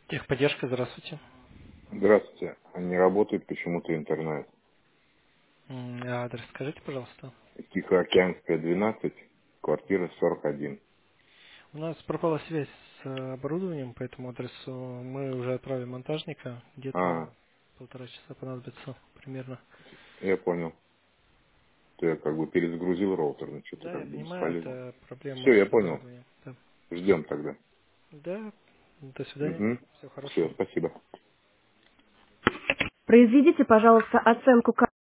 Техподдержка, здравствуйте. Здравствуйте. Не работает почему-то интернет. Адрес скажите, пожалуйста. Тихоокеанская, 12, квартира 41. У нас пропала связь с оборудованием по этому адресу. Мы уже отправили монтажника. А, Где-то 1,5 часа понадобится примерно. я понял. То я как бы перезагрузил роутер, но что-то Да, я как бы понимаю, бесполезно. это проблема Все, я с понял. оборудованием. Да, Ждем тогда. да, до свидания. Угу. Всего Все, хорошего. спасибо. Произведите, пожалуйста, оценку